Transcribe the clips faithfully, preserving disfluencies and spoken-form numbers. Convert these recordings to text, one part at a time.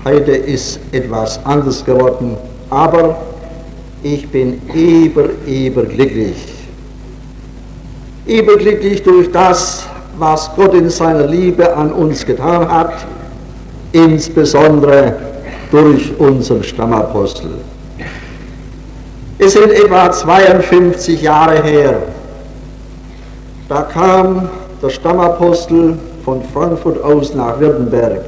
Heute ist etwas anders geworden, aber ich bin über, überglücklich. Überglücklich durch das, was Gott in seiner Liebe an uns getan hat, insbesondere durch unseren Stammapostel. Es sind etwa zweiundfünfzig Jahre her, da kam der Stammapostel von Frankfurt aus nach Württemberg.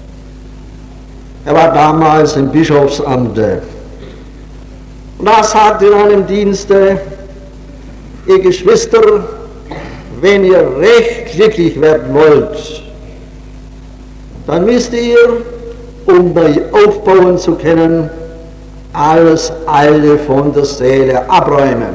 Er war damals im Bischofsamte. Und da sagte in einem Dienste: Ihr Geschwister, wenn ihr recht glücklich werden wollt, dann müsst ihr, um bei aufbauen zu können, alles Alte von der Seele abräumen.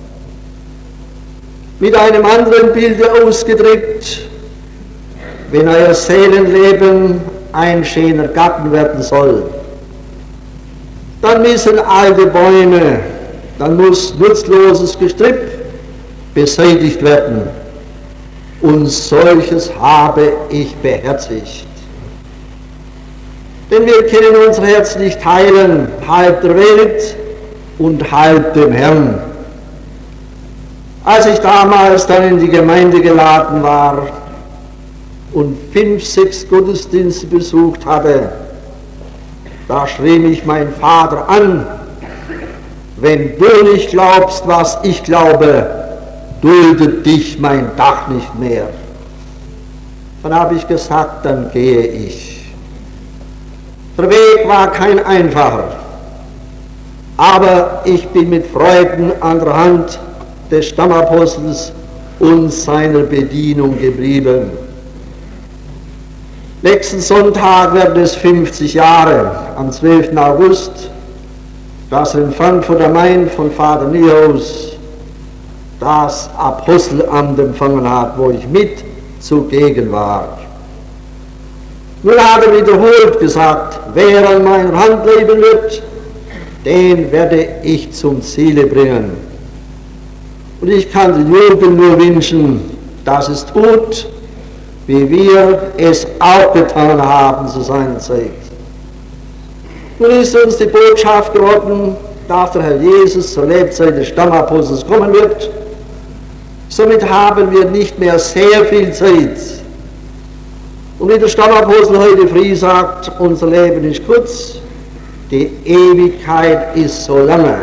Mit einem anderen Bilde ausgedrückt: Wenn euer Seelenleben ein schöner Garten werden soll, dann müssen alte Bäume, dann muss nutzloses Gestrüpp beseitigt werden. Und solches habe ich beherzigt. Denn wir können unser Herz nicht teilen, halb der Welt und halb dem Herrn. Als ich damals dann in die Gemeinde geladen war und fünf, sechs Gottesdienste besucht hatte, da schrie mich mein Vater an: Wenn du nicht glaubst, was ich glaube, duldet dich mein Dach nicht mehr. Dann habe ich gesagt, dann gehe ich. Der Weg war kein einfacher, aber ich bin mit Freuden an der Hand des Stammapostels und seiner Bedienung geblieben. Nächsten Sonntag werden es fünfzig Jahre, am zwölften August, dass er in Frankfurt am Main von Vater Niehaus das Apostelamt empfangen hat, wo ich mit zugegen war. Nun hat er wiederholt gesagt: Wer an meiner Hand leben wird, den werde ich zum Ziele bringen. Und ich kann den Juden nur wünschen, dass es tut, wie wir es auch getan haben zu seiner Zeit. Nun ist uns die Botschaft geworden, dass der Herr Jesus zur Lebzeit des Stammapostels kommen wird. Somit haben wir nicht mehr sehr viel Zeit. Und wie der Stammapostel heute früh sagt, unser Leben ist kurz, die Ewigkeit ist so lange.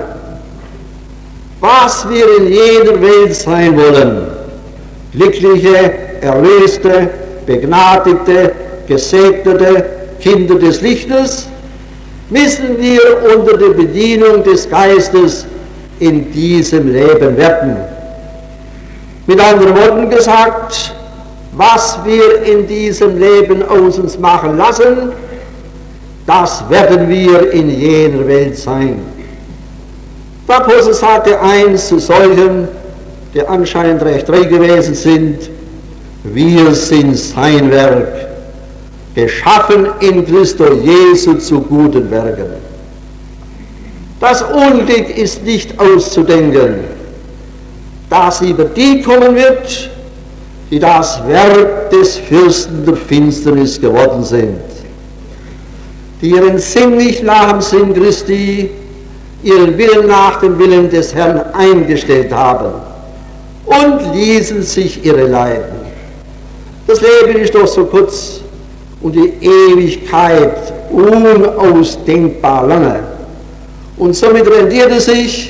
Was wir in jeder Welt sein wollen, glückliche, erlöste, begnadigte, gesegnete Kinder des Lichtes, müssen wir unter der Bedienung des Geistes in diesem Leben werden. Mit anderen Worten gesagt, was wir in diesem Leben aus uns machen lassen, das werden wir in jener Welt sein. Der Apostel sagte eins zu solchen, die anscheinend recht treu gewesen sind: Wir sind sein Werk, geschaffen in Christo Jesu zu guten Werken. Das Unglück ist nicht auszudenken, dass über die kommen wird, die das Werk des Fürsten der Finsternis geworden sind, die ihren Sinn nicht nach dem Sinn Christi, ihren Willen nach dem Willen des Herrn eingestellt haben und ließen sich ihre leiden. Das Leben ist doch so kurz und die Ewigkeit unausdenkbar lange. Und somit rendiert es sich,